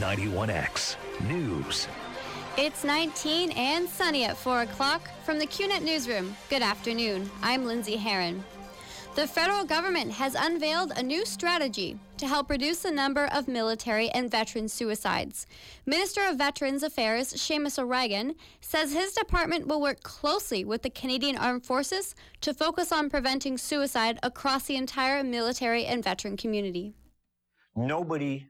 91X News. It's 19 and sunny at 4 o'clock from the QNet Newsroom. Good afternoon. I'm Lindsay Herron. The federal government has unveiled a new strategy to help reduce the number of military and veteran suicides. Minister of Veterans Affairs Seamus O'Regan says his department will work closely with the Canadian Armed Forces to focus on preventing suicide across the entire military and veteran community. Nobody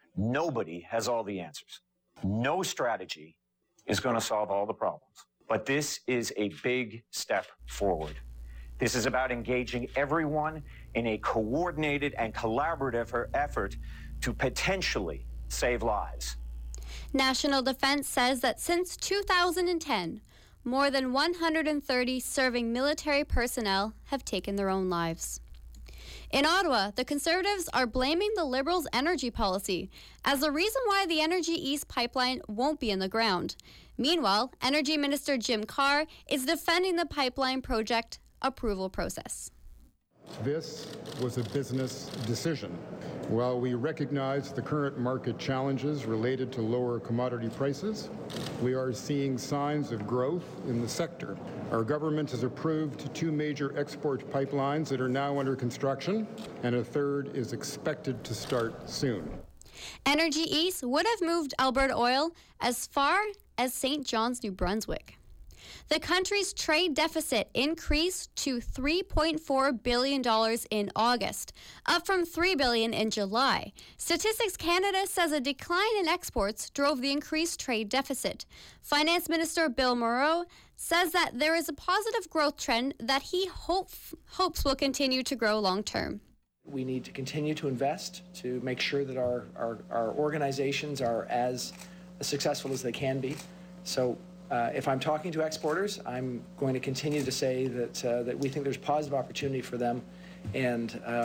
has all the answers. No strategy is going to solve all the problems. But this is a big step forward. This is about engaging everyone in a coordinated and collaborative effort to potentially save lives. National Defense says that since 2010, more than 130 serving military personnel have taken their own lives. In Ottawa, the Conservatives are blaming the Liberals' energy policy as the reason why the Energy East pipeline won't be in the ground. Meanwhile, Energy Minister Jim Carr is defending the pipeline project approval process. This was a business decision. While we recognize the current market challenges related to lower commodity prices, we are seeing signs of growth in the sector. Our government has approved 2 major export pipelines that are now under construction, and a third is expected to start soon. Energy East would have moved Alberta oil as far as St. John's, New Brunswick. The country's trade deficit increased to $3.4 billion in August, up from $3 billion in July. Statistics Canada says a decline in exports drove the increased trade deficit. Finance Minister Bill Moreau says that there is a positive growth trend that he hopes will continue to grow long term. We need to continue to invest to make sure that our organizations are as successful as they can be. So if I'm talking to exporters, I'm going to continue to say that we think there's positive opportunity for them, and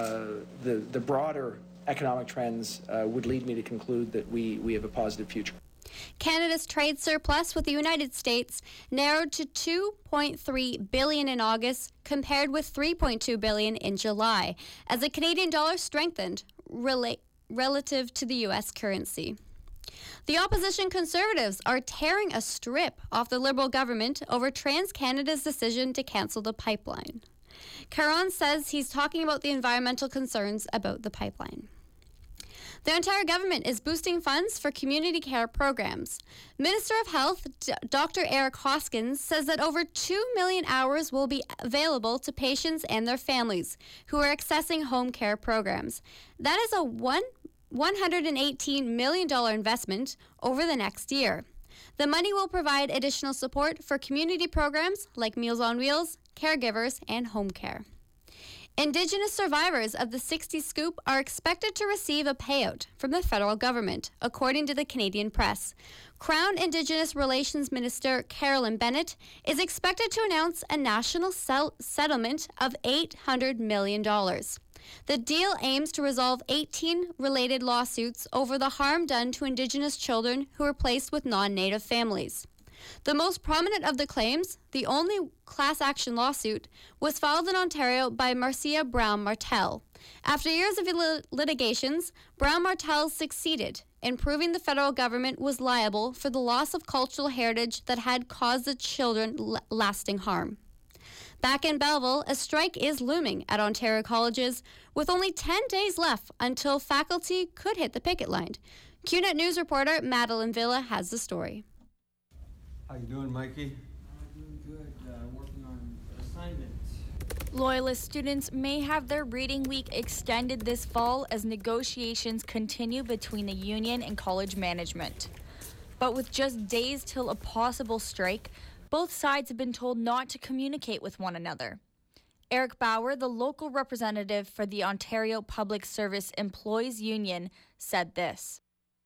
the broader economic trends would lead me to conclude that we have a positive future. Canada's trade surplus with the United States narrowed to $2.3 billion in August, compared with $3.2 billion in July, as the Canadian dollar strengthened relative to the U.S. currency. The opposition Conservatives are tearing a strip off the Liberal government over TransCanada's decision to cancel the pipeline. Caron says he's talking about the environmental concerns about the pipeline. The Ontario government is boosting funds for community care programs. Minister of Health, Dr. Eric Hoskins, says that over 2 million hours will be available to patients and their families who are accessing home care programs. That is a $118 million investment over the next year. The money will provide additional support for community programs like Meals on Wheels, caregivers, and home care. Indigenous survivors of the 60 Scoop are expected to receive a payout from the federal government, according to the Canadian Press. Crown Indigenous Relations Minister Carolyn Bennett is expected to announce a national settlement of $800 million. The deal aims to resolve 18 related lawsuits over the harm done to Indigenous children who were placed with non-Native families. The most prominent of the claims, the only class action lawsuit, was filed in Ontario by Marcia Brown Martel. After years of litigations, Brown Martel succeeded in proving the federal government was liable for the loss of cultural heritage that had caused the children lasting harm. Back in Belleville, a strike is looming at Ontario colleges, with only 10 days left until faculty could hit the picket line. QNet News reporter Madeline Villa has the story. How you doing, Mikey? I'm doing good, working on assignments. Loyalist students may have their reading week extended this fall as negotiations continue between the union and college management. But with just days till a possible strike, both sides have been told not to communicate with one another. Eric Bauer, the local representative for the Ontario Public Service Employees Union, said this.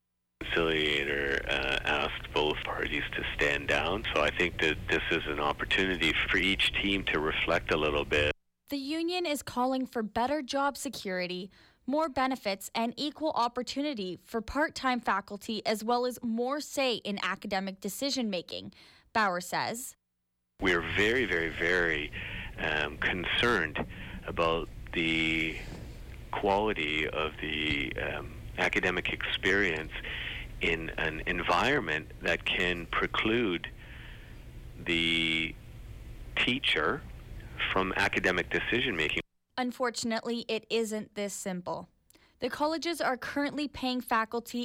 Conciliator asked both parties to stand down, so I think that this is an opportunity for each team to reflect a little bit. The union is calling for better job security, more benefits, and equal opportunity for part-time faculty, as well as more say in academic decision-making, Bauer says. We're very, very, very concerned about the quality of the academic experience in an environment that can preclude the teacher from academic decision making. Unfortunately, it isn't this simple. The colleges are currently paying faculty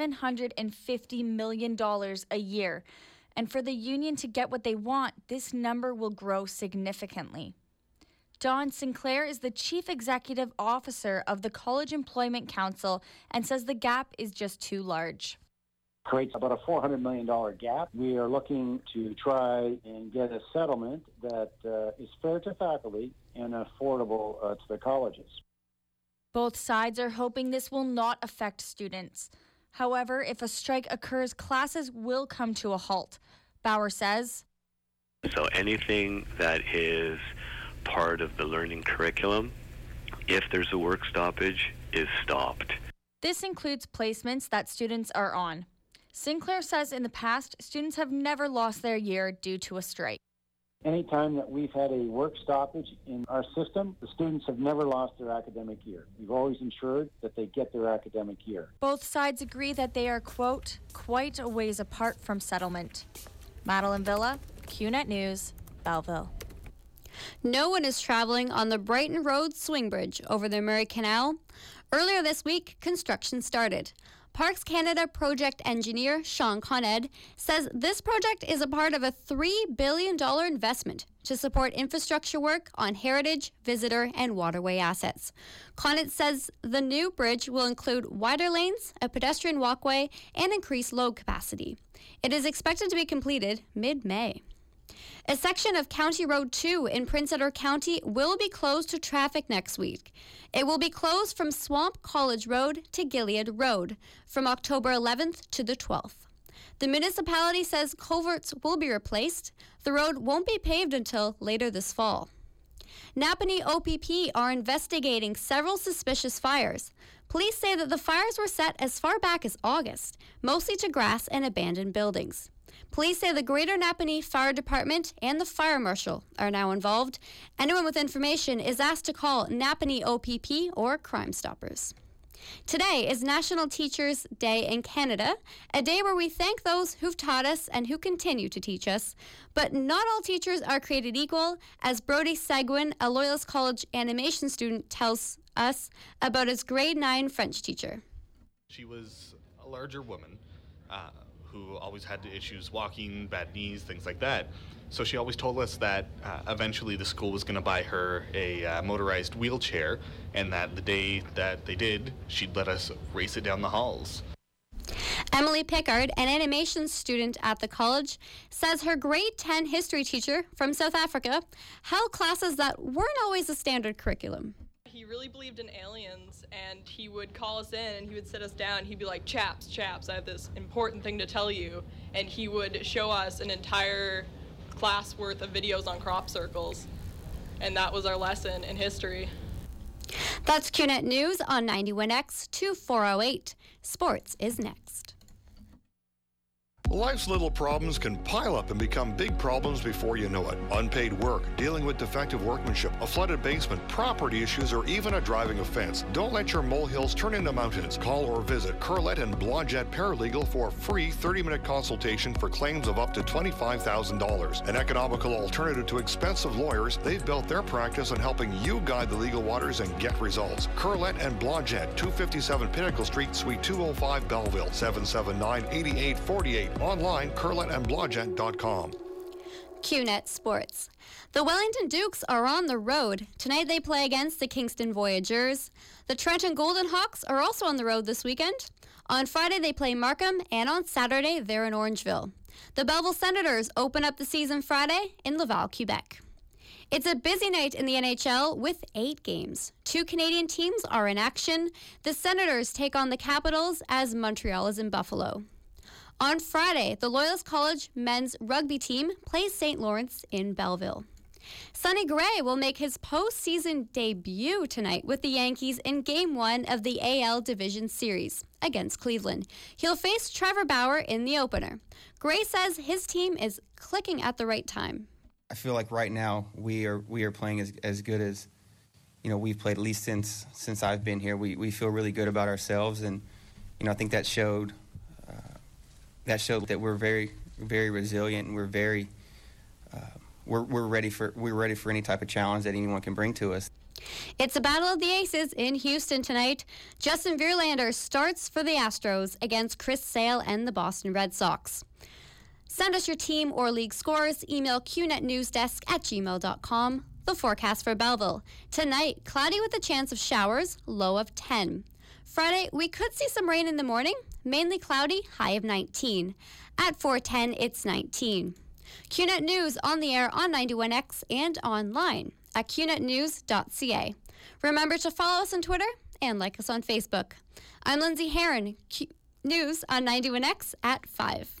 $750 million a year, and for the union to get what they want, this number will grow significantly. Don Sinclair is the Chief Executive Officer of the College Employment Council and says the gap is just too large. Creates about a $400 million gap. We are looking to try and get a settlement that is fair to faculty and affordable to the colleges. Both sides are hoping this will not affect students. However, if a strike occurs, classes will come to a halt. Bauer says. So anything that is part of the learning curriculum, if there's a work stoppage, is stopped. This includes placements that students are on. Sinclair says in the past, students have never lost their year due to a strike. Anytime that we've had a work stoppage in our system, the students have never lost their academic year. We've always ensured that they get their academic year. Both sides agree that they are, quote, quite a ways apart from settlement. Madeline Villa, QNet News, Belleville. No one is traveling on the Brighton Road swing bridge over the Murray Canal. Earlier this week, construction started. Parks Canada project engineer Sean Coned says this project is a part of a $3 billion investment to support infrastructure work on heritage, visitor, and waterway assets. Coned says the new bridge will include wider lanes, a pedestrian walkway, and increased load capacity. It is expected to be completed mid-May. A section of County Road 2 in Prince Edward County will be closed to traffic next week. It will be closed from Swamp College Road to Gilead Road from October 11th to the 12th. The municipality says culverts will be replaced. The road won't be paved until later this fall. Napanee OPP are investigating several suspicious fires. Police say that the fires were set as far back as August, mostly to grass and abandoned buildings. Police say the Greater Napanee Fire Department and the Fire Marshal are now involved. Anyone with information is asked to call Napanee OPP or Crime Stoppers. Today is National Teachers' Day in Canada, a day where we thank those who've taught us and who continue to teach us. But not all teachers are created equal, as Brody Seguin, a Loyalist College animation student, tells us about his grade 9 French teacher. She was a larger woman who always had issues walking, bad knees, things like that. So she always told us that eventually the school was going to buy her a motorized wheelchair, and that the day that they did, she'd let us race it down the halls. Emily Pickard, an animation student at the college, says her grade 10 history teacher from South Africa held classes that weren't always a standard curriculum. He really believed in aliens, and he would call us in and he would sit us down. He'd be like, chaps, I have this important thing to tell you. And he would show us an entire class worth of videos on crop circles. And that was our lesson in history. That's QNet News on 91X 2408. Sports is next. Life's little problems can pile up and become big problems before you know it. Unpaid work, dealing with defective workmanship, a flooded basement, property issues, or even a driving offense. Don't let your molehills turn into mountains. Call or visit Curlette and Blodgett Paralegal for a free 30-minute consultation for claims of up to $25,000. An economical alternative to expensive lawyers, they've built their practice on helping you guide the legal waters and get results. Curlette and Blodgett, 257 Pinnacle Street, Suite 205, Belleville, 779-8848. Online, curletteandblodgett.com. QNet Sports. The Wellington Dukes are on the road. Tonight they play against the Kingston Voyageurs. The Trenton Golden Hawks are also on the road this weekend. On Friday they play Markham, and on Saturday they're in Orangeville. The Belleville Senators open up the season Friday in Laval, Quebec. It's a busy night in the NHL with 8 games. 2 Canadian teams are in action. The Senators take on the Capitals as Montreal is in Buffalo. On Friday, the Loyalist College men's rugby team plays St. Lawrence in Belleville. Sonny Gray will make his postseason debut tonight with the Yankees in Game 1 of the AL Division Series against Cleveland. He'll face Trevor Bauer in the opener. Gray says his team is clicking at the right time. I feel like right now we are playing as good as we've played, at least since I've been here. We feel really good about ourselves, and I think that showed that showed that we're very, very resilient, and we're very we're ready for any type of challenge that anyone can bring to us. It's a battle of the aces in Houston tonight. Justin Verlander starts for the Astros against Chris Sale and the Boston Red Sox. Send us your team or league scores. Email qnetnewsdesk@gmail.com. The forecast for Belleville. Tonight, cloudy with a chance of showers, low of 10. Friday, we could see some rain in the morning, mainly cloudy, high of 19. At 4:10, it's 19. QNet News on the air on 91X and online at qnetnews.ca. Remember to follow us on Twitter and like us on Facebook. I'm Lindsay Herron, News on 91X at 5.